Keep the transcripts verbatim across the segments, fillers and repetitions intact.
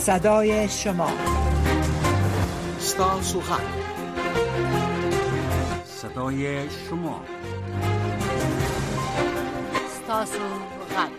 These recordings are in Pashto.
صدای شما ستاسو غږ صدای شما ستاسو غږ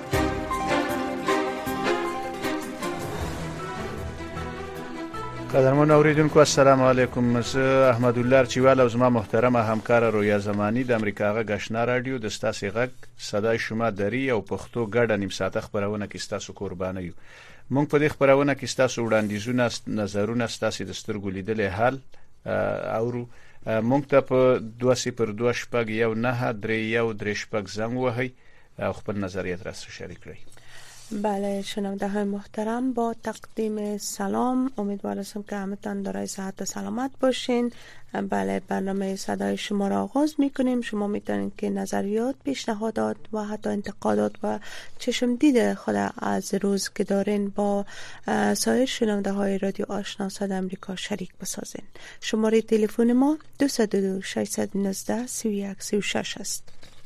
قدرمن اوریدونکو السلام علیکم. زه احمد الله چوال او زما محترمه همکار رویا زمانی د امریکا غږ آشنا رادیو د ستاسو غږ صدای شما دری او پښتو ګډه نیم ساعته خبرونه کې ستاسو قرباني یو. مونږ په دې خبرونه کې ستاسو وړاندیزونه نظرونه ستاسو د سترګو لیدلې حل او مونږ ته په دوه صفر دوه شپږ یو نه درې یو درې شپږ زنګ وهي او خپل نظریات را سره شریک کړئ. بله شنونده های محترم، با تقدیم سلام، امیدوار هستم که همتان دارای صحت و سلامت باشین. بله برنامه صدای شما را آغاز میکنیم. شما میتونید که نظریات، پیشنهادات و حتی انتقادات و چشم دید خود از روز که دارین با سایر شنونده های رادیو آشنا صدای امریکا شریک بسازین. شماره تلفن ما دو صفر دو شش یک نه سه یک سه شش است.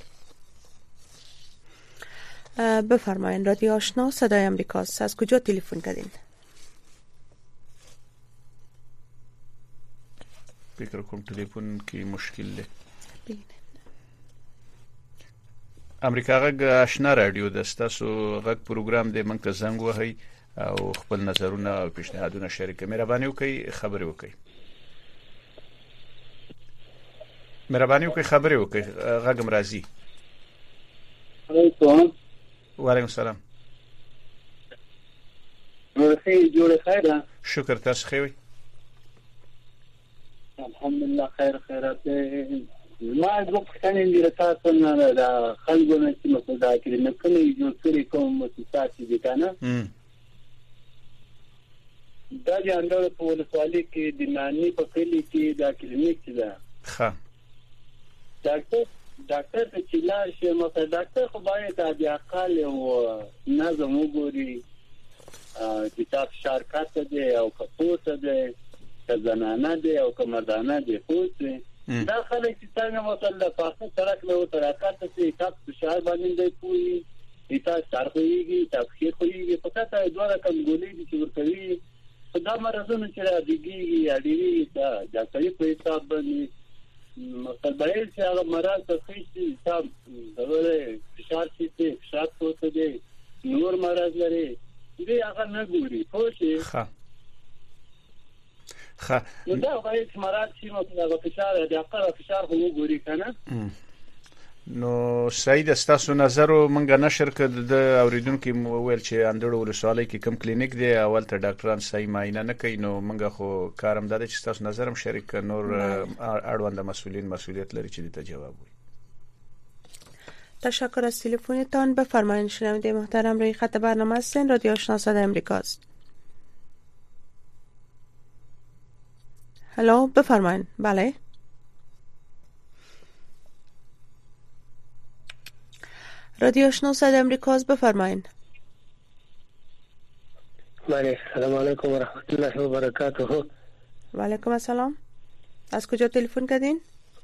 بفرمایین. رادیو آشنا صدای امریکاست. از کجا تلفن کردین؟ فکر کوم تلفن کې مشکل دی. امریکا غږ آشنا رادیو د ستاسو غږ پروګرام دی. موږ ته زنګ وهي او خپل نظرونه او پیشنهادونه شریک کړئ. مهرباني وکړئ خبرې وکړئ. مهرباني وکړئ خبرې وکړئ. غږم راځي. علیکم. وعلیکم السلام. ورخی جوړ خیره. شکر تاسو خوي. الحمدلله خیر خیرات. ما د وخت کنه دې تاسو نه د خلکو نه چې مصدا کړی نه کوي جوړ کړی کوم مؤسسات دي کنه. دا د اندر په ولسوالۍ کې د مانی په کلی کې دا کلینیک ده. ښه. ډاکټر ډاکټر ته چې لاړ شي نو ډاکټر خو باید د اقل او نظم وګوري چې تاسو شرکت دی او کپوسه دی زنانه دی او کمردانه دی پوسه دا خلک چې څنګه مثلا په خاطر سره له ترکات ته تاسو شهر باندې دی پوي ایتا ستارخويږي تاسو خويږي په تاسو دوه رقم ګولې دي چې ورکوي دا مرزونه چې راځي اړیږي دا ډاکټر په حساب باندې مقدمه چې هغه مراد ته خېشي حساب دغه فشار چې فشار کوته دي نور مراد لري دې هغه نه ګوري خو شي. ښه ښه نو دا وایي چې مراد چې نو هغه فشار د هغه فشار خو ګوري کنه. نو سید استاسو نظر مونږ نشر کړ د اوریدونکو ویل چې اندړو ولسوالۍ کې کم کلینیک دی اول ته ډاکټران صحیح معاینه نه کوي. نو مونږ خو کارم داده چې تاسو نظرم شریک نور اړوند مسئولین مسئولیت لري چې ته جواب وي. تشکر از تلفنتان. بفرمایید شنونده محترم، روی خط برنامه هستین. رادیو آشنا صدای امریکاست. هلو بفرمایید. بله رادیو آشنا صدای امریکاست. بفرمایید. بله سلام علیکم و رحمت الله و برکاته. و علیکم السلام. از کجا تلفن کردین؟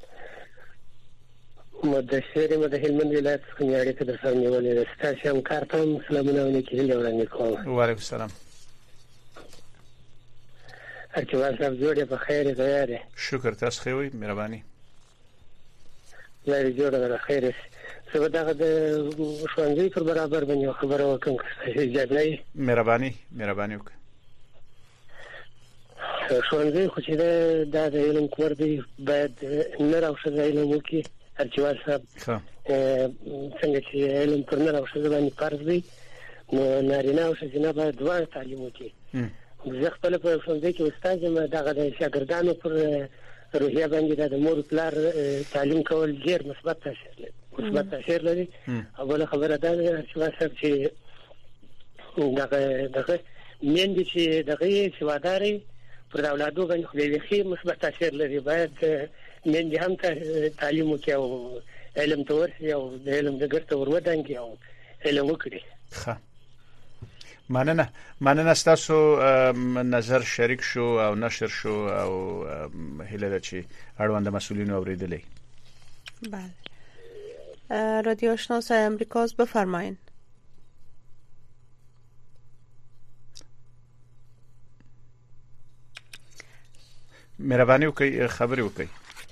مدثر مده هلمند ولایت څخه اړیکه در سره نیولې ده. ستاسو هم کارتم سلامونه ولیکل وړاندې کوم. و علیکم السلام. اچوال صاحب جوړه په خیر زیاده. شکر تاسو خوي. مهرباني. لاري جوړه ده خیر. څه دغه د شوانځي پر برابر باندې خبره وکم اجازه. مهرباني مهرباني وکړه. شوانځي خو چې دا د علم کور دی باید نه راوښه علم وکړي. اچوال صاحب څنګه چې علم پر نه راوښه باندې فرض دی نو نارینه او ښځینه باید دوه تعلیم وکړي. زه خپل په شوانځي کې استاد یم. دغه د شاګردانو پر روحیه باندې د مور پلار تعلیم کول ډېر مثبت تاثیر لري. مثبت تاثیر لري. اوله خبره دا ده چې واسه چې دغه دغه مېندې چې دغه سواداري پر اولادو باندې خو دې مثبت تاثیر لري. باید مېندې هم تعلیم وکړي او علم ته ورسي او د علم د ګټه ورودانګي او علم وکړي. ښه مننه مننه ستاسو نظر شریک شو او نشر شو او هله ده چې اړوند مسئولینو اوریدلې. بله رادیو آشنا صدای امریکاست. بفرمایید. مهرباني وکړئ خبرې وکړئ.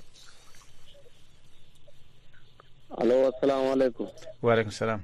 الو السلام علیکم. وعلیکم السلام.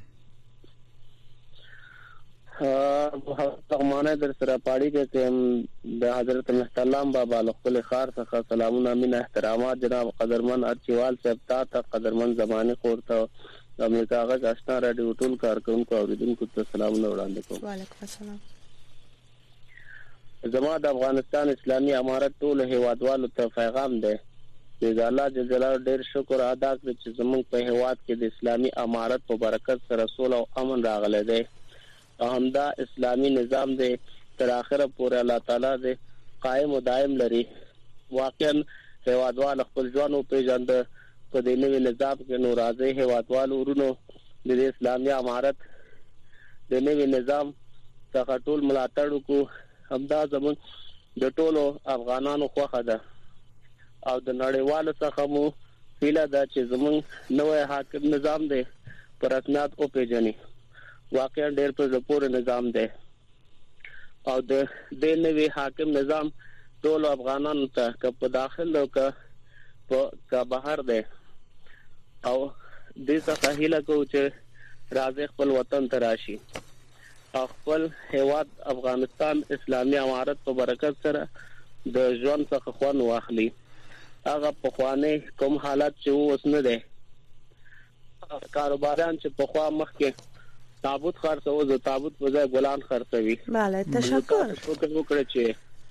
زمانه در سره پاړی کې د حضرت محترم بابا خپل خار څخه سلامونه مینه احترامات جناب قدرمن ارچیوال صاحب ته قدرمن زمانه خورته امریکا غږ آشنا رادیو ټول کارکونکو اوریدونکو ته سلامونه وړاندې کوم. وعلیکم السلام. زما د افغانستان اسلامي امارت ټول هیوادوالو ته پیغام دی چې الله جل جلاله ډېر شکر ادا کړ چې زموږ په هیواد کې د اسلامي امارت په برکت سره سوله او امن راغلی دی. همدا اسلامی نظام دی تر اخره پورې الله تعالی دې قائم او دائم لري. واقعا هیوادوال خپل ځوان او پیژند په دې نوې نظام کې نو راځي هیوادوال ورونو د اسلامي امارت د نوې نظام څخه ټول ملاتړ وکړو. همدا زموږ د ټولو افغانانو خوښه ده او د نړیوالو څخه مو هیله ده چې زموږ نوې حاکم نظام دی پر اسناد او پیژني. واقعا ډېر په زپور نظام دی او د دې نوې حاکم نظام ټول افغانانو ته که په داخل او که په بهر دی او دې څخه هیله کوو چې راځي خپل وطن ته راشي او خپل هیواد افغانستان اسلامي امارت په برکت سره د ژوند څخه خوند واخلي. هغه په خوانه کوم حالت چې اوس نه دی کاروباران چې په خوا مخ کې تابوت خرڅو د تابوت په ځای ګلان خرڅوي. بله تشکر. فکر وکړئ چې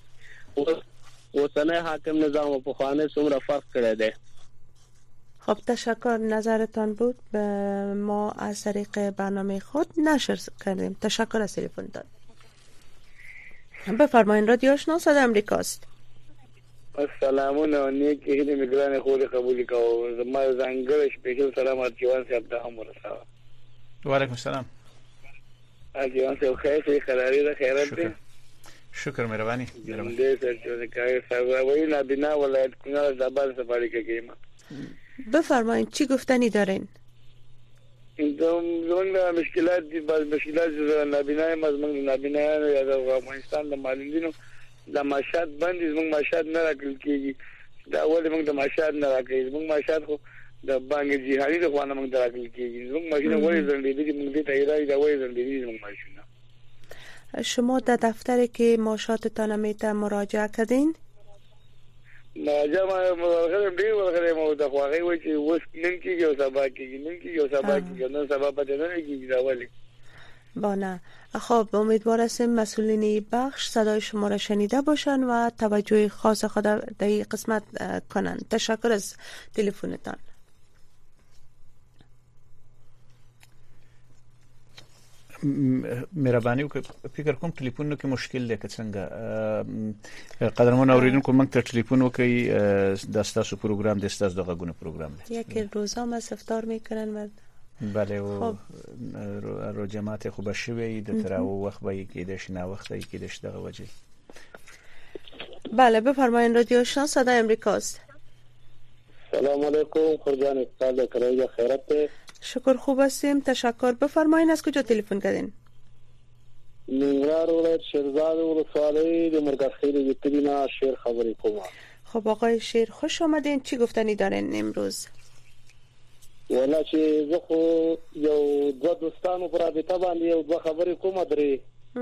اوسنی حاکم نظام په خوانه څومره فرق کړی دی. خب تشکر. نظرتان بود به ما از طریق برنامه خود نشر کردیم. تشکر از تلفنتان. بفرمایید رادیو آشنا صدای امریکاست. السلامونه نیک هیله میګران خو قبول کوو. زما زنګل سپیشل سلام ارچوان صاحب ته هم ورساوه. وعلیکم السلام. ارچوان صاحب خیر څه خبرې ده خیرت ده. شکر مهرباني. دې سره چې کای سروي نه بنا ولایت کنه زبر سفاری کوي. بفرمایید چی گفتنی دارین؟ اینجا زمون مشکلات دي بعض مشکلات نابینای مزمن نابینای یا د افغانستان د مالندینو د معاشات باندې زمون معاشات نه راکل کیږي. دا اول موږ د معاشات نه راکړي زمون معاشات خو د بانګ جهانی د خوانه موږ راکل کیږي. زمون ماشینه وایي زندګی دې موږ ته ایرای دا وایي زندګی زمون ماشینه. شما در دفتری که معاشاتتان میته مراجعه کردین؟ مراجعه ما مراجعه ډیر ورغله مو د خواغي وای چې وس نن کیږي او سبا کیږي نن کیږي او سبا کیږي نن سبا پته نه کیږي دا ولی. بانه خب امیدوار هستیم مسئولین بخش صدای شما را شنیده باشند و توجه خاص خود در این قسمت کنند. تشکر از تلفنتان. مهرباني وکړئ. فکر کوم ټلیفون کې مشکل دی که څنګه قدرمن اوریدونکو موږ ته ټلیفون وکړي. د تاسو پروګرام د تاسو دغه غونه پروګرام دی. یک روزا ما افطار میکنن و بله او رو جماعت خوب شوی د تر او وخت به کېدش نه وخت یې کېدش دغه وجه. بله بفرمایید رادیو آشنا صدای امریکاست. سلام علیکم خورجان استاد کرایه خیرت. شکر خوب هستیم تشکر. بفرمایید از کجا تلفن کردین؟ ننګرهار ولایت شیرزاد ولسوالۍ د مرکز خیل یترینا شیر خبرې کوم. خب آقای شیر خوش آمدین. چی گفتنی دارین امروز؟ ولا چې زه خو یو دو دوستانو پر رابطه باندې یو دوه خبرې کوم درې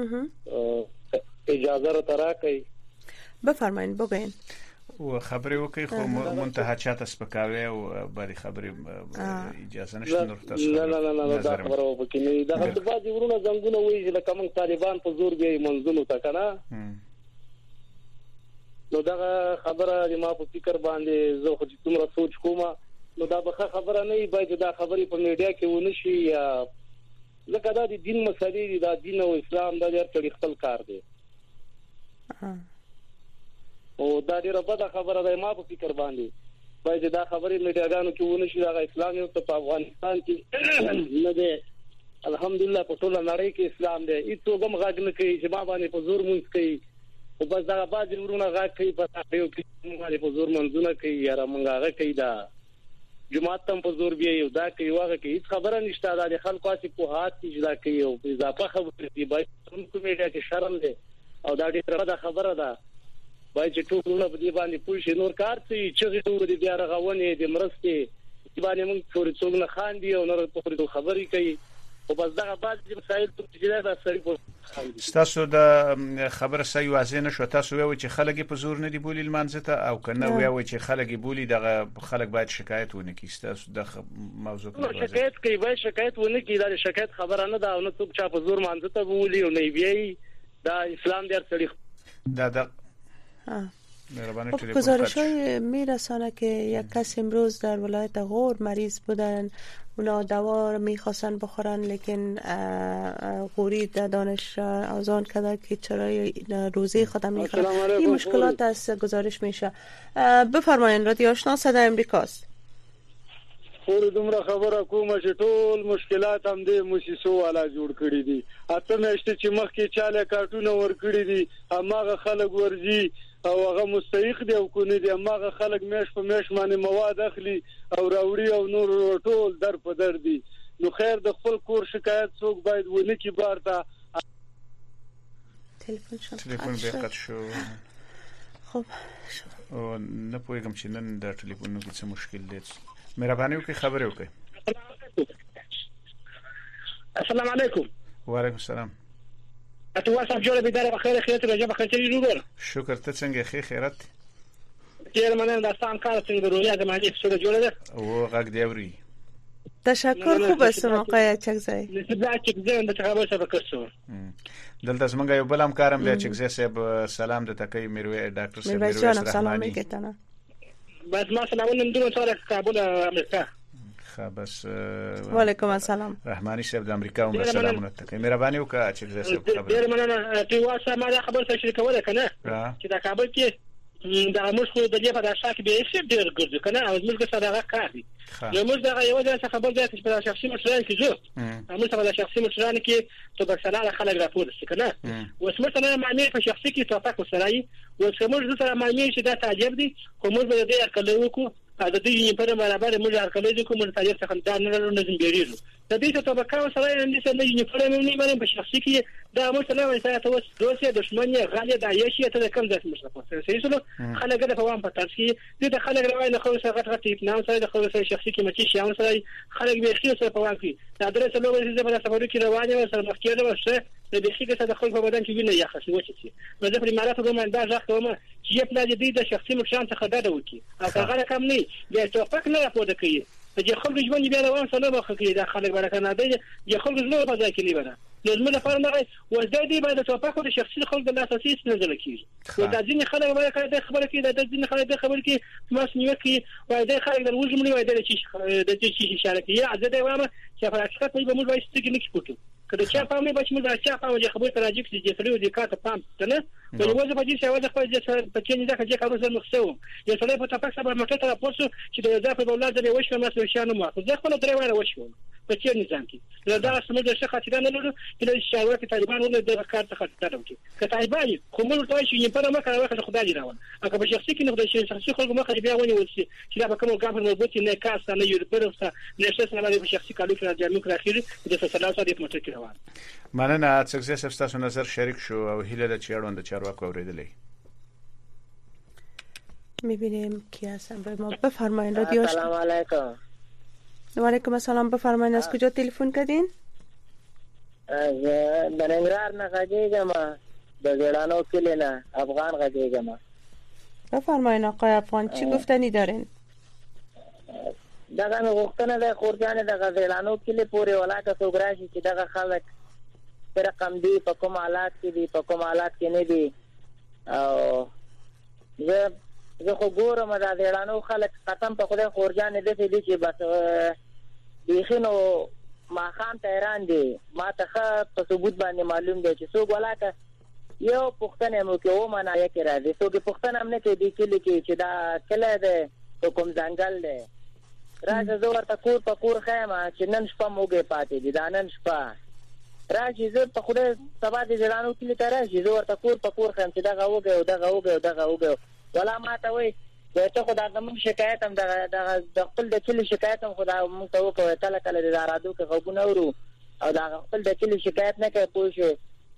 اجازه را تراکې. بفرمایید بگوین. و خبرې وکي خو منتها چاته سپکاوي او بری خبرې اجازه نشته نور تاسو. نه نه نه نه دا خبره وکړي نه دا د بعضي ورونه زنګونه وایي چې کوم طالبان په زور دی منځونو تا کنه. نو دا خبره ما په فکر باندې زه خو چې څومره سوچ کوم نو دا به خبره نه وي باید دا خبرې په میډیا کې ونه شي یا ځکه دا د دین مسلې دي. دا دین او اسلام دا ډېر خپل کار دی او دا ډیره بده خبره ده. ما په فکر باندې باید دا خبرې میډیاګانو کې ونه شي. دا اسلام یو په افغانستان کې نه دی الحمدلله په ټوله نړۍ کې اسلام دی. هیڅ هم غږ نه کوي چې ما باندې په زور مونږ کوي او بس دا بعضې ورونه غږ کوي په یو کې باندې په زور منځونه کوي یا مونږ هغه کوي دا جماعت تم په زور بیا یو دا کوي واغه کوي. هیڅ خبره نشته. دا د خلکو اسی په هات کې دا کوي او اضافه خبرې دي باید کوم میډیا کې شرم دی او دا ډیره بده خبره ده. باید چې ټولونه په دې باندې پوه شي. نور کار څه چې ټول دې بیا رغونې د مرستې باندې موږ ټول څوک نه خاندي او نور په خبرې کوي او بس دا بعد چې مسائل چې دا سړي په تاسو د خبره صحیح واضح نشو. تاسو وایي چې خلک په زور نه دی بولی لمانځه ته او کنه وایي چې خلک بولی دغه خلک باید شکایت ونه کړي. تاسو د موضوع په شکایت کوي باید شکایت ونه کړي. دا شکایت خبره نه ده او نه څوک چا په زور مانځه ته بولی او نه ویي دا اسلام در سړي دا دا خب گزارش های میرسانه که یک کس امروز در ولایت غور مریض بودن، اونا دوا میخواستن بخورن لیکن غوری دانش آزان کرده که چرا روزی خودم میخورن. این مشکلات از گزارش میشه. بفرمایید رادیو آشنا صدای امریکاست. خور دومره خبره کومه چې ټول مشکلات هم د موسسو والا جوړ کړی دي. اته میاشتې چې مخکې چاله کارتونه ور کړی دي هغه خلک ورځي او هغه مستحق دی او کو نه دی هغه خلک میش په میش باندې مواد اخلي او راوړي او نور ټول در په در دي. نو خیر د خپل کور شکایت څوک باید ونه کی بارته تلیفون شو تلیفون به قط شو. خب او نه پوهیږم چې نن د ټلیفونونو کې څه مشکل دی. مهرباني وکړئ خبرې وکړئ. السلام علیکم. وعلیکم السلام. اته واسه جوړه بيدار بخیر خیرت رجب خچري روبر. شکر ته څنګه خې خیرت؟ چیر مننه د سام کار څنګه رویا د ماجي څه جوړه ده او غږ دی اوري. تشکر خوب است موقع چکزای. نسبت چکزای د تخابل سره کسو. دلته څنګه یو بل هم کارم دی چکزای صاحب سلام د تکي میروي ډاکټر صاحب میروي رحماني کتنه. بس ما سلامونه دوه سره کابل امریکا. بس وعلیکم السلام. رحماني صاحب د امریکا هم سلامونه تکي مهرباني وکړه چې زه صاحب خبر. ډیر مننه تی واسه ما خبر څه شریکوله کنه چې دا کابل کې دا موږ خو د دې په داسه کې به یې ډیر ګرځي کنه او موږ سره هغه کار دي. نو موږ دا یو ځای خبر ده چې په شخصي مشران کې جو موږ په شخصي مشران کې ته به سره خلک راپور شي کنه اوس موږ سره معنی په شخصي کې توافق وسرای او موږ سره معنی چې دا تعجب دي کوم به دې کله وکړو دا د دې په برابر موږ هرکله دې کوم تعجب څخه دا نه لرو نه زمبيريزو د دې ته توافق سره نه سره نه په معنی باندې په شخصي کې دا موږ سره وایي چې تاسو دوسه دښمنه غالي دا یشي ته کوم ځای مشرفه صحیح سره خلک د فوام په تاسو دې د خلک روای نه خو سره غټ غټ نه سره د خو سره شخصي کې مچي شي او سره خلک به خیر سره په وام کې دا درته لوګي چې په سفر کې روانه سره مخکې ده وسه د دې کې څه د خلکو په بدن کې ویني یا خاصه وچی نو د پریمارات کوم انداز راځم چې په دې د شخصي مشان څخه دا وکی او هغه کم نه د توفق نه راپور کوي چې خلک ژوند بیا روان سره مخ کې د خلک برکانه دی چې خلک زړه په ځای کې نیونه لازم لپاره نه وځي دی باید توفق د شخصي خلک د اساسي نه ځل کیږي او د ځینې خلک باید د خبره کې د ځینې خلک د خبره کې ماس نیوکي وای د خلک د وژمنې وای د چې د چې اشاره کوي عزت دی وایم چې په حقیقت په موږ وایي چې نه کیږي کله چې په مې بچ موږ راځي په وجه خبره راځي چې سړی د کاته پام کنه په وجه په دې چې وجه په دې په کې نه ځکه چې کارو سره مخسو یو سړی په تاسو سره مټه ته راپورسو چې د ځای په ولادت دی وښه مسله شانه مو خو ځکه درې واره وښه په چې نظام کې دا سمه د شخص خاطر نه لرو چې د شاوره کې طالبان ولې د کار څخه خاطر وکړي که طالبان خو موږ ته شي په ما کار وکړه خدای دې راوړ اګه په شخصي کې نه د شخصي خلکو مخه بیا ونی ولسي چې دا به کوم ګام مربوط نه کاس نه یو پرسته نه څه نه په شخصي کالو کې راځي نو راخیر د فسلاسه د مټ کې روان مننه څنګه چې تاسو نظر شریک شو او هیله د چیرون د چارواکو اوریدلې میبینیم کی هستن به ما بفرمایید رادیو السلام علیکم. و علیکم السلام بفرمایید از کجا تلفن کردین؟ از برنگرار نه غږیږم د زړانو کلی نه افغان غږیږم. بفرمایید آقای افغان چی گفتنی دارین؟ دغه غوښتنه د خورجان د غزلانو کلی پورې ولاکه سوګراشي چې دغه خلک پر رقم دی په کوم حالات کې دی په کوم حالات کې نه دی او زه زه خو ګورم دا زړانو خلک ختم په خدای خورجان دې دي چې بس بیخینو ما خام تهران دی ما ته په ثبوت باندې معلوم دی چې څوک ولاکه یو پښتنه مو کې و معنا یې کړه دي څوک پښتنه هم نه کې دی کلی کې چې دا کله ده کوم ځنګل ده راځه زه ورته کور په کور خیمه چې نن شپه موږ پاتې دي دا نن شپه راځي زه په خوده سبا دې ځلانو کلی ته راځي زه ورته کور په کور خیم چې دغه وګه دغه وګه دغه وګه ولا ما ته وای ته خدای د موږ شکایت هم د خپل د کلی شکایت هم خدای موږ ته وکړه کله کله د رادیو کې غوونه ورو او دا خپل د کلی شکایت نه کوي پوه شو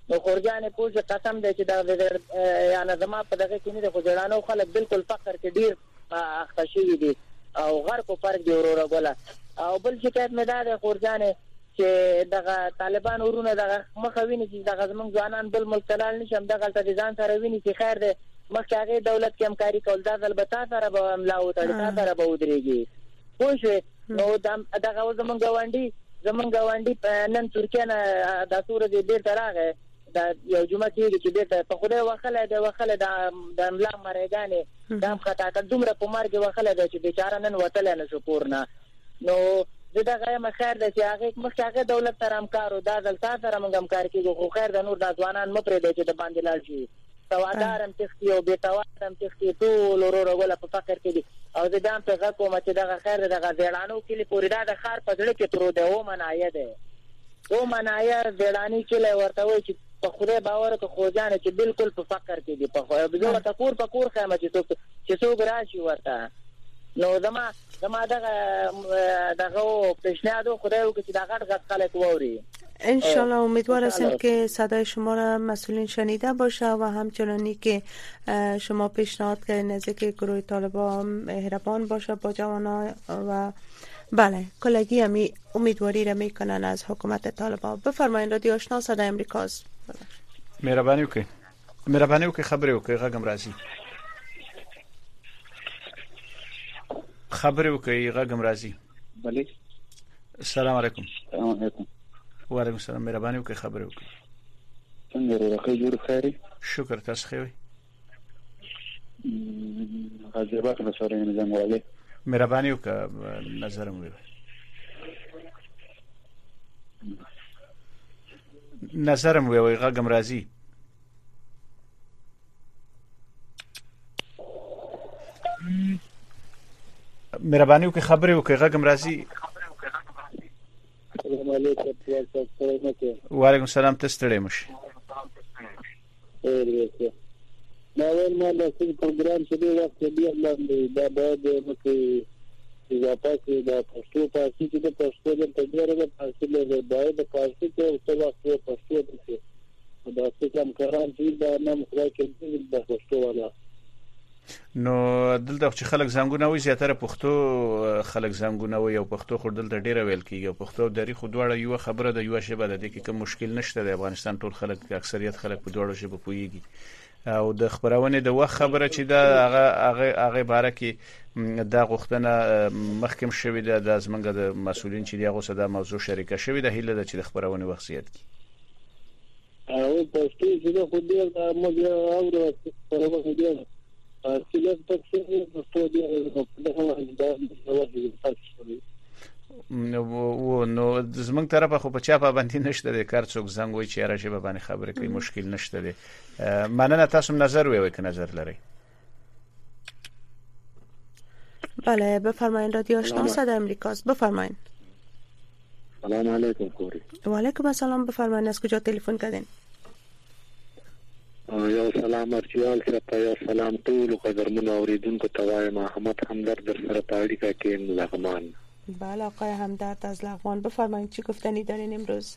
نو خورجان پوج قسم دی چې دا یا نظم په دغه کې نه د خورجانو خلک بالکل فقر کې ډیر اخته شوي دي او غر په فرق دی وروره ګوله. او بل شکایت مې دا دی خورجان چې دغه طالبان ورونه دغه مخه ویني چې دغه زمونږ ځوانان بل ملک تلل نشم دغه ته ځان سره ویني چې خیر دی مخکې هغه دولت کې همکاري کول دا البته سره به املا او تړي سره به ودرېږي خو شو نو دغه زمونږ غونډي زمونږ غونډي نن ترکیه نه د سور دې ډیر تراغه دا یو جمعه کې چې ډیر په خوده وخله د وخله د املا مرګانې دام خطا کړ دومره په مرګ وخله د چې بیچاره نن وتل نه شو پورنا. نو دغه مخیر د چې هغه مخکې هغه دولت سره همکارو دا دلته سره موږ همکار کیږو خو خیر د نور د ځوانان مپرې دی چې د باندې لاړ شي توادارم تختی او بیتوادم تختی ټول ورور ولا په فقر کې دي او د دام په غو کومه چې دغه خیر دغه ځړانو کې لپاره دا د خار په ځړ کې تر ده و منایه ده و منایه ځړانی کې له ورته وي چې په خوده باور کو خوځانه چې بالکل په فقر کې دي په بزوره تکور په کور خامه چې څوک چې څوک راشي ورته. نو دما دما دغه دغه پیشنهاد خدای او چې دغه غټ خلک ووري ان شاء الله. امیدوار هستیم که صدای شما را مسئولین شنیده باشه و همچنانی که شما پیشنهاد کردین از که گروه طالبان مهربان باشه با جوانان و بله کلگی همی امیدواری را میکنن از حکومت طالبان. بفرمایید رادیو آشنا صدای امریکاست. مهربانی وکړئ مهربانی وکړئ خبرې وکړئ غږم راځي خبرې وکړئ غږم راځي. بله السلام علیکم. السلام علیکم. وعلیکم السلام. مهرباني وکړئ خبرې وکړئ. څنګه راغلی جوړ خیري؟ شکر تاسو ښه وئ؟ غازی آباد له سره نظام والي. مهرباني وکړئ نظر مو نظر مو وي غږم راځي. مهرباني وکړئ خبرې وکړئ غږم راځي. السلام علیکم. وعلیکم السلام. تستړی مشه. ما ول ما د څه پروګرام چې دی وخت دی الله دا باید مکه اضافه کې دا پښتو پارسي چې د پښتو د تجربه د پارسي له باید د پارسي ته څه وخت پښتو دي دا څه کوم کاران چې دا نام خدای کې د پښتو والا. نو دلته چې خلک زنګونه وي زیاتره پښتو خلک زنګونه وي او پښتو خو دلته ډیره ویل کیږي او پښتو او دري خو دواړه یو خبره ده یو شی بده دي کې کوم مشکل نشته د افغانستان ټول خلک اکثریت خلک په دواړو شی په پويږي او د خبرونه د وخت خبره چې دا هغه هغه هغه باره کې دا غوښتنه مخکم شوې ده د زمنګ د مسولین چې دغه صدا موضوع شریکه شوې ده هیله ده چې د خبرونه وخت زیات کی او پښتو چې د خو دې د موږ او خبرونه دي اصله تفسیر پښتو دي په دغه وخت نو نو زمنګ طرفه خو په چا باندې نشته د کار څوک زنګ وای چې راشه به باندې خبره کوي مشکل نشته دی. مننه تاسو نظر وی که نظر لري. بله بفرمایید رادیو آشنا صدای امریکاست. بفرمایید. سلام علیکم کوری. و علیکم السلام. بفرمایید از کجا تلفن کردین؟ یو سلام ارچوال سره یو سلام ټول قدرمن اوریدونکو ته وایم محمد همدرد در سره پاړی کا کې لغمان. بله آقای همدرد از لغمان بفرمایید چی گفتنی دارین امروز؟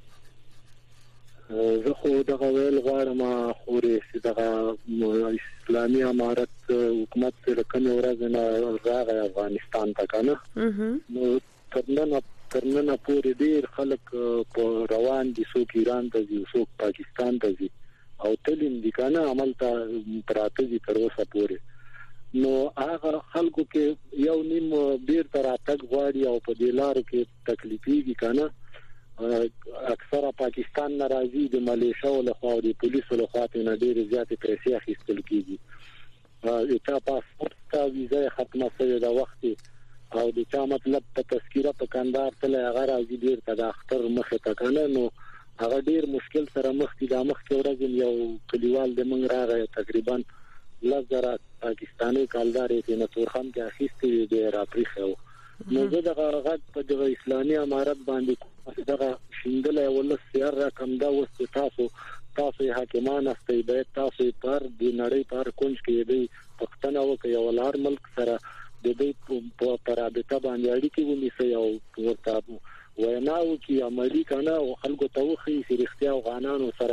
زه خو دغه ویل غواړم خوري چې دغه اسلامي امارت حکومت سره کوم ورځ نه راغی افغانستان ته کنه نو ترنه ترنه پورې ډیر خلک په روان دي څوک ایران ته ځي څوک پاکستان ته ځي او تلین دي کنه عمل ته پراته دي تر اوسه پورې نو هغه خلکو کې یو نیم ډیر تر اتګ غواړي او په دې لارو کې تکلیفي کنه اکثره پاکستان ناراضي د ملیشیا او له خوا د پولیسو له خوا نه ډیر زیاتې پیسې اخیستل کیږي او تا پاسپورت تا ویزه ختمه شوې دا وخت او د چا مطلب په تذکره په کاندار تل هغه راځي ډیر ته د اختر مخه تکنه نو هغه ډیر مشکل سره مخ دي د مخ کې ورځ یو کلیوال د منګ راغی تقریبا لږه پاکستاني کالدار یې نه تورخم کې اخیستې دی راپریخو نو زه دغه غږ په دغه اسلامي امارت باندې دغه شیندل ول سیر رقم دا وست تاسو تاسو حاکمان استي به تاسو پر د نړۍ پر کونج کې دی پښتنه او کې ولار ملک سره د دې په پرابطه باندې اړیکې ونیسي او ورته ویناو کې عملی کنه او خلکو ته وخی چې اختیار غانانو سره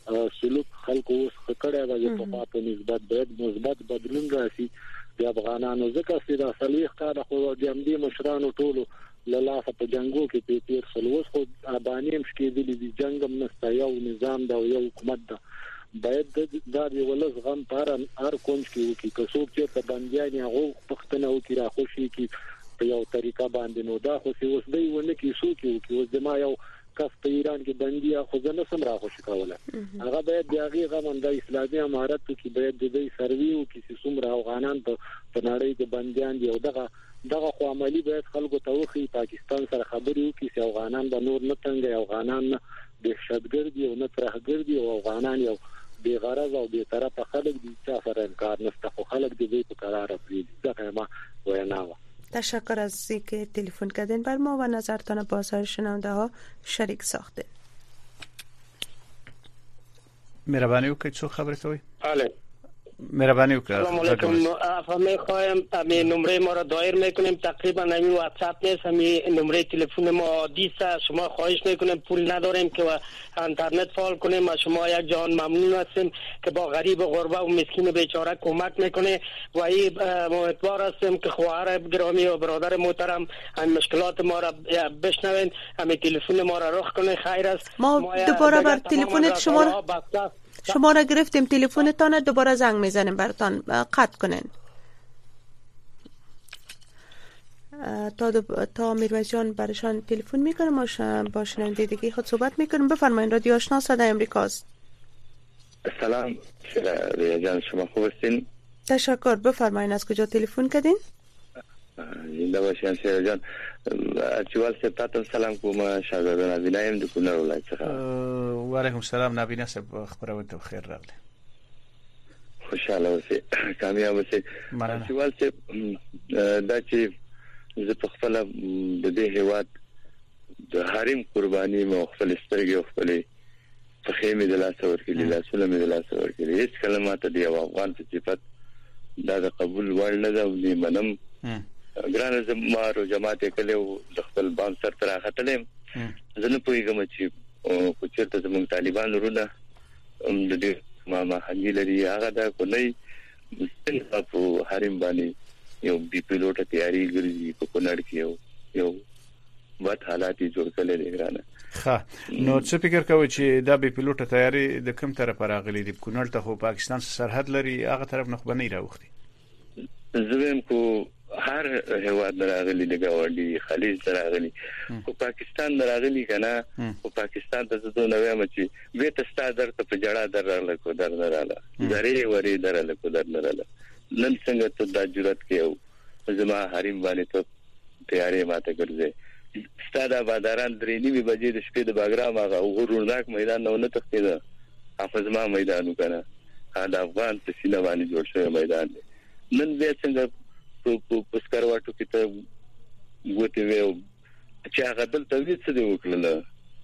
سلوک خلکو اوس خکړه د په په نسبت باید مثبت بدلون راشي د افغانانو ځکه چې د اصلي ښکار خو د امدي مشرانو ټولو للاخه په جنگو کې په تیر سلوس خو ابانیم شکېدلی دي جنگم نسته یو نظام دا یو حکومت دا باید د د ولز غم پر هر کونج کې وکي که څوک چې په باندې هغه پښتنه وکي را خوشي کې په یو طریقه باندې نو دا خو اوس دی ونه کې څوک وکي اوس د ما یو کس په ایران کې بندي خو ځنه سم را خوشي کوله هغه باید د هغه غم د اسلامي امارت کې باید د دې سروي او کې څومره افغانان په نړۍ کې بنديان دي او دغه دغه خو عملی باید خلکو ته وخی پاکستان سره خبرې وکړي چې افغانان به نور نه تنګي افغانان دهشتګردي او نه ترهګردي او افغانان یو بی غرض او بی طرف خلک دي چې سره انکار نشته خو خلک دې په قرار افریدي ځکه ما ویناوه. تشکر از اینکه تلفن کردین بر ما و نظرتان بازار شنونده ها شریک ساختین. مهربانی وکړئ څو خبرې کوي؟ بله مهربانی وکړئ. سلام علیکم. افهمی خواهم امی نمره ما را دایر میکنیم تقریبا امی واتساپ نیست امی نمره تلفن ما عادی است شما خواهش میکنیم پول نداریم که اینترنت فعال کنیم و شما یک جان ممنون هستیم که با غریب و غربه و مسکین بیچاره کمک میکنه و این امیدوار هستیم که خواهر گرامی و برادر محترم این مشکلات ما را بشنوین امی تلفن ما را رخ کنه خیر است. ما دوباره بر تلفن شما شما را گرفتیم تلفنتان دوباره زنگ میزنیم براتان قطع کنین تا دو... تا میرویس جان برشان تلفن میکنیم ما با شنوندگی خود صحبت میکنیم. بفرمایید رادیو آشنا صدای امریکاست. سلام ریاض جان شما خوب هستین؟ تشکر. بفرمایید از کجا تلفن کردین؟ زنده باشین شیر جان. اچوال سے تاتم سلام کوم شاګرد نبینا يم د کونړ ولایت څخه. وعلیکم السلام نبینا صاحب خبرونه ته خیر راغله. خوشاله اوسئ کامیاب اوسئ. اچوال سے دا چې زه په خپل د دې هیواد د حریم قرباني مو خپل سترګې او خپل فخیمه د لاس ورکړي لاسونه مې د لاس ورکړي هیڅ کلمات دی افغان په صفت دا د قبول وړ نه ده او منم ګران زمارو جماعت کله د خپل بام سر تر اخته زه نه پوهیږم چې او چیرته زموږ طالبان ورونه د دې ما ما هغه هغه دا کولای په حریم باندې یو بي پيلوټ تیاری ګرځي په کونړ کې یو یو وخت حالات جوړ کړل دي ګرانه. ښه نو څه فکر کوي چې دا بي پيلوټ تیاری د کوم طرف راغلي دي؟ کونړ ته خو پاکستان سره سرحد لري هغه طرف نه خو نه راوختي. زویم کو هر هیواد راغلي د گاونډي خلیج راغلي خو پاکستان راغلي کنه خو پاکستان ته زه نو وایم چې وې ته ستادر ته په جړه دراله کو در نه رااله درې وری دراله کو در نه رااله نن څنګه ته د جرأت کې زما حریم باندې ته تیارې ماته ګرځي ستاده باداران درې نیمه بجې د شپې د باګرام هغه غرورناک میدان نو نه تختیده حافظ ما میدانو کنه دا افغان په سینه باندې جوړ شوی میدان دی نن به څنګه په پسکرواټو کې ته وته ویو چې هغه دلته وڅ دی وکړل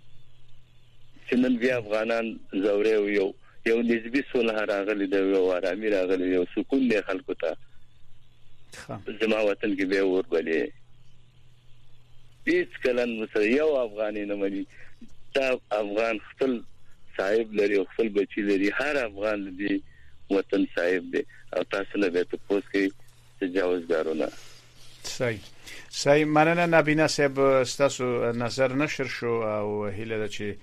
چې نن بیا افغانان زوره یو یو نسبی صلح راغلی دی یو آرامي راغلی یو سکون دی خلکو ته زما وطن کې به اور بلې هیڅ کلن مسه یو افغاني نه ملي دا افغان خپل صاحب لري خپل بچی لري هر افغان دی وطن صاحب دی او تاسو نه به تاسو کې تجاوزګارونه. صحیح صحیح مننه نبینا صاحب تاسو نظر نشر شو او هیله ده چې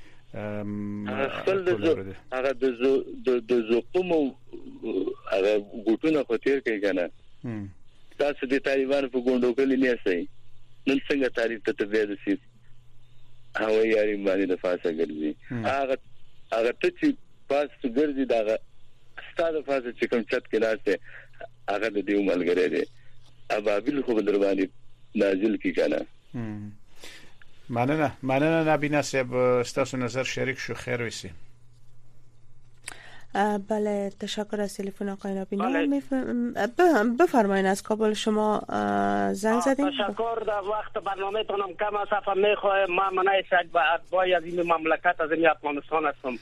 خپل هغه د د زقوم هغه ګټونه خطر کوي کنه تاسو د طالبان په ګوندو کې نه سي نن څنګه تاریخ ته تبعید شي هغه یاري باندې د فاسه ګرځي هغه هغه ته چې پاس ګرځي دا ستاسو فاسه چې کوم چت کې لاسه هغه د دیو ملګری دی ابابل خو در باندې نازل کی کنه. مننه مننه نبینا صاحب تاسو نظر شریک شو خیر وسی. بله تشکر از تلفن آقای نبینا. بفرمایید از کابل شما زنگ زدین. تشکر در وقت برنامه تونم کم است میخواهم ما منای شک با اتباعی از این مملکت از این افغانستان هستم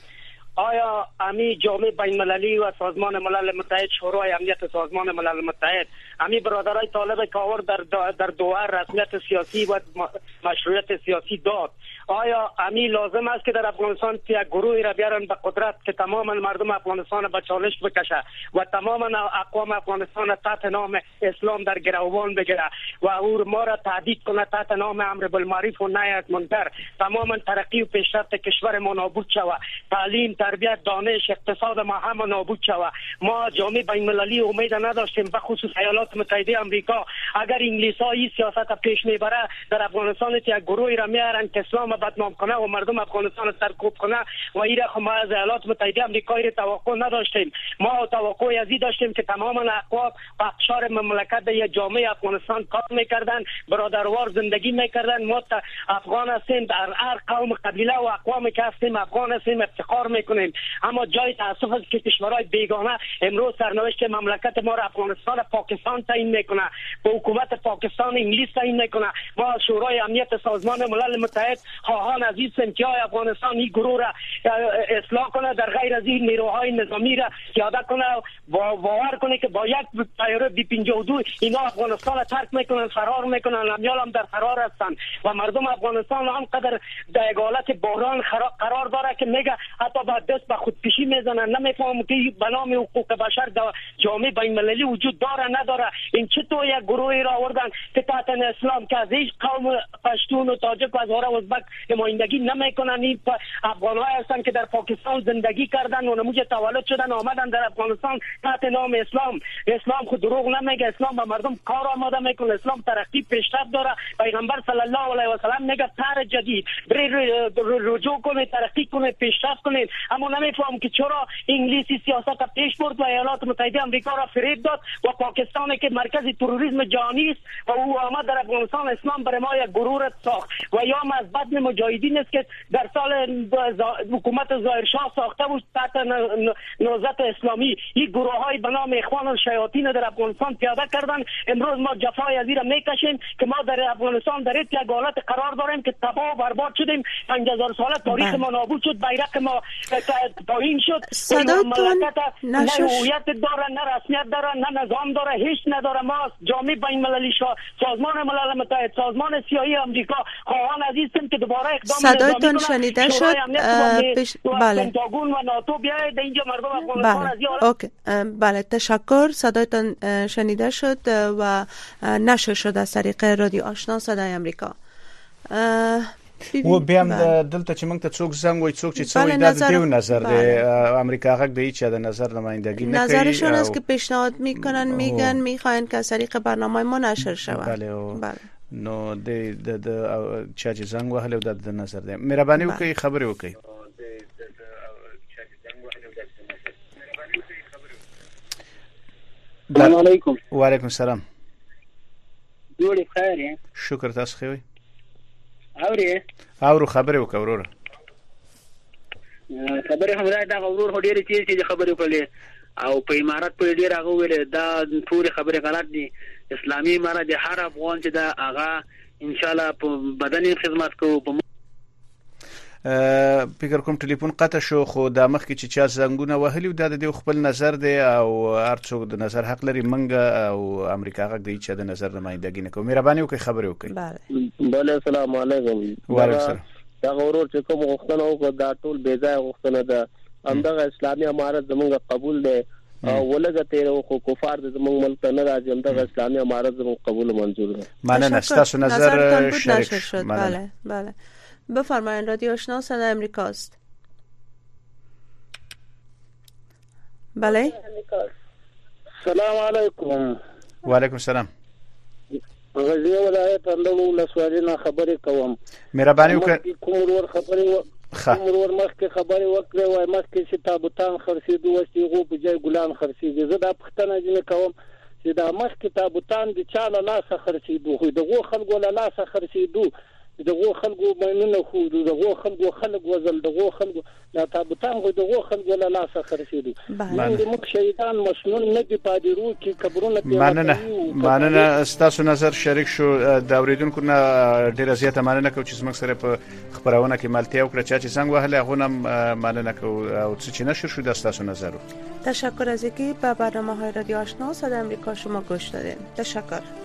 آیا امی جامعه بین المللی و سازمان ملل متحد، شورای امنیت سازمان ملل متحد، امی برادرای طالب کاور در در دوحه رسمیت سیاسی و مشروعیت سیاسی داد؟ آیا امی لازم است که در افغانستان یک گروهی را بیارن به قدرت که تمام مردم افغانستان به چالش بکشه و تمام اقوام افغانستان تحت نام اسلام در گروبان بگیره و او ما را تهدید کنه تحت نام امر بالمعروف و نهی از منکر، تمام ترقی و پیشرفت کشور ما نابود شود، تعلیم، تربیت، دانش، اقتصاد ما هم نابود شود؟ ما جامعه بین المللی امید نداشتیم، به خصوص ایالات متحده آمریکا اگر انگلیس‌ها این سیاست پیش میبره در افغانستان یک گروهی را میارن که اسلام بدنام کنه و مردم افغانستان سرکوب کنه و این را ما از ایالات متحده آمریکا را توقع نداشتیم. ما توقع ازی داشتیم که تمام اقوام و اقشار مملکت در جامعه افغانستان کار میکردن، برادروار زندگی میکردن. ما افغان هستیم، در هر قوم قبیله و اقوامی که هستیم افغان هستیم، افتخار میکنیم. اما جای تاسف است که کشورهای بیگانه امروز سرنوشت مملکت ما را افغانستان پاکستان تعیین میکنه، به حکومت پاکستان انگلیس تعیین میکنه. ما شورای امنیت سازمان ملل متحد خواهان عزیز که افغانستان این گروه را اصلاح کنه، در غیر از این نیروهای نظامی را پیاده کنه، باور کنه که با یک طیاره بی پنجاه و دو اینا افغانستان را ترک میکنن، فرار میکنن، امیال هم در فرار هستن و مردم افغانستان همقدر در حالت بحران قرار داره که میگه حتی با دست به خودکشی میزنن. نمیفهم که به نام حقوق بشر در جامعه بین المللی وجود داره نداره. این چطور یک گروهی را آوردن که تحت اسلام که از هیچ قوم پشتون و تاجک و هزاره و ازبک نمایندگی نمیکنن، این افغان‌ها هستن که در پاکستان زندگی کردن و نموذج تولد شدن آمدن در افغانستان تحت نام اسلام. اسلام خود دروغ نمیگه، اسلام با مردم کار آماده میکنه، اسلام ترقی پیشرفت داره. پیغمبر صلی الله علیه و سلم میگه طرح جدید رجوع کنه، ترقی کنه، پیشرفت کنه. اما نمیفهم که چرا انگلیسی سیاست پیش برد و ایالات متحده آمریکا را فریب داد و پاکستان که مرکز تروریسم جهانی است و او آمد در افغانستان اسلام برای ما یک گروه ساخت و یا از بدن مجاهدین است که در سال حکومت ظاهرشاه ساخته بود تحت نهضت اسلامی. این گروه های به نام اخوان الشیاطین در افغانستان پیاده کردن. امروز ما جفای از این میکشیم که ما در افغانستان در یک حالت قرار داریم که تباه و برباد شدیم. پنج هزار سال تاریخ ما نابود شد، بیرق ما توهین شد. صداتون نه هویت داره، نه رسمیت داره، نه نظام داره، هیچ نداره. ما جامعه بین المللی سازمان ملل متحد، سازمان سیاسی آمریکا خواهان عزیزیم که دوباره اقدام صدایتون شنیده شد. پیش... بله. پنتاگون و ناتو بیاید اینجا مردم افغانستان از بله. اوکی. بله تشکر. صدایتون شنیده شد و نشر شد از طریق رادیو آشنا صدای امریکا. و بیا هم دلته چې موږ ته څوک زنګ وای څوک چې څوک د دیو نظر دی امریکا غږ دی چې د نظر نمایندگی نه کوي. نظرشون است که پیشنهاد میکنن میگن میخواین که از طریق برنامه ما نشر شود. بله. بله. نو د د چا چې زنګ وهله د نظر دی مهرباني وکړئ خبرې وکړئ. السلام علیکم. وعلیکم السلام. جوړ خیر. شکر تاسو ښه وئ. اوري اورو خبرې وکړه وروره. خبرې هم راځي دا ورور هډېری چیز چې خبرې کولې او په امارات په ډیر هغه ویل دا ټول خبرې غلط دي. اسلامي امارات د هر افغان چې دا هغه ان شاء الله په بدني خدمت کوو. فکر کوم ټلیفون قطع شو خو د مخ کې چې چا زنګونه وهلی و د دې خپل نظر دی او هر څوک د نظر حق لري. منګه او امریکا غږ دی چې د نظر نمایندګي نه کوي. مهرباني وکړئ خبرې وکړئ. بله السلام علیکم. وعلیکم السلام. دا ورور چې کوم غوښتنه وکړه دا ټول بې ځای غوښتنه ده. همدغه اسلامي امارت زمونږ قبول دی او ولګه تیر خو کفار د زمونږ ملک نه راځي. همدغه اسلامي امارت زمونږ قبول منظور ده. مننه. تاسو نظر شریک شد. بله بله بفرمایید. رادیو آشنا صدای امریکاست. بله. سلام علیکم. و علیکم السلام. غزنی ولایت اندلو لسوارینا خبرې کوم. مهرباني وکړئ. کوم ور خبرې کوم ور مخکې خبرې وکړې وای مخکې چې تابوتان خرڅېدو وسیغو په ځای ګلان خرڅېږي. زه دا پښتنه جن کوم چې دا مخکې تابوتان د چا له لاسه خرڅېدو خو دغه خلکو له لاسه خرڅېدو دغه خلکو باندې خو دغه خلکو خلک وزل دغه خلکو لا تابوتان غو دغه خلکو له لاسه خرڅېدو نن د مخ شهیدان مسنون نه دی پادرو کې قبرونه مننه مننه ستاسو نظر شریک شو د اوریدونکو نه ډیره زیاته مننه کوم چې موږ سره په خبرونه کې ملتیا وکړه چې څنګه وهله غونم مننه کوم او څه نشر شو د ستاسو نظر. تشکر از اینکه به برنامه‌های رادیو آشنا صدای آمریکا شما گوش دادین. تشکر.